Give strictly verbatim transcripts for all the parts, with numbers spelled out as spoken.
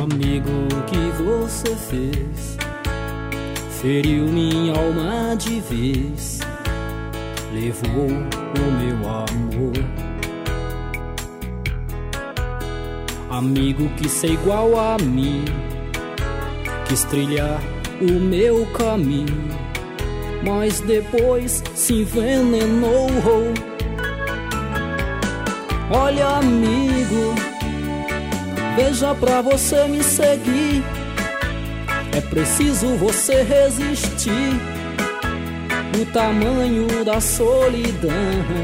Amigo, o que você fez feriu minha alma de vez, levou o meu amor. Amigo, quis ser igual a mim, quis trilhar o meu caminho, mas depois se envenenou. Olha, amigo, veja pra você me seguir, é preciso você resistir no tamanho da solidão.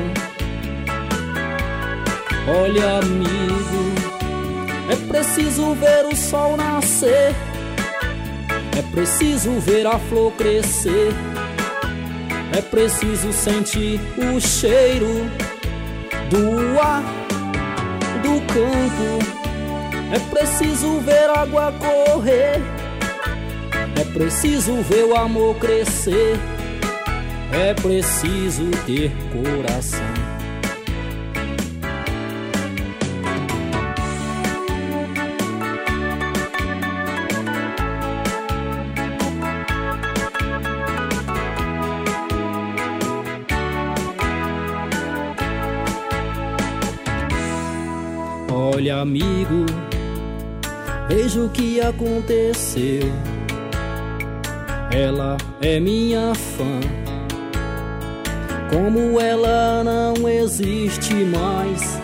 Olha, amigo, é preciso ver o sol nascer, é preciso ver a flor crescer, é preciso sentir o cheiro do ar do campo, é preciso ver a água correr, é preciso ver o amor crescer, é preciso ter coração. Olha, amigo, veja o que aconteceu. Ela é minha fã, como ela não existe mais.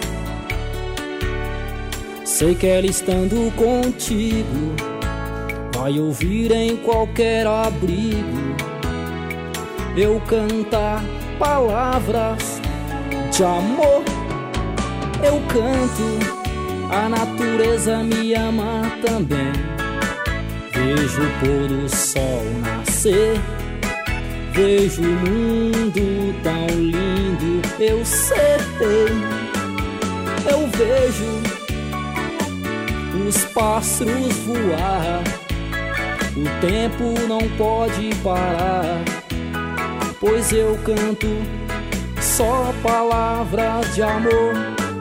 Sei que ela estando contigo vai ouvir em qualquer abrigo eu cantar palavras de amor. Eu canto, a natureza me ama também. Vejo o pôr do sol nascer, vejo o mundo tão lindo. Eu sei, eu vejo os pássaros voar. O tempo não pode parar, pois eu canto só palavras de amor.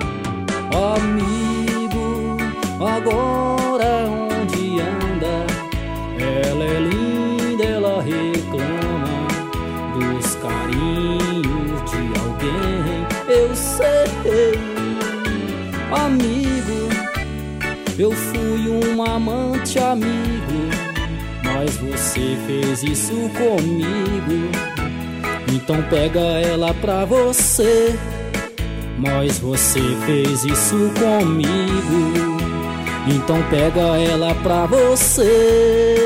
Amigo, agora onde anda? Ela é linda, ela reclama dos carinhos de alguém. Eu sei, amigo, eu fui um amante amigo, mas você fez isso comigo. Então pega ela pra você, mas você fez isso comigo. Então pega ela pra você.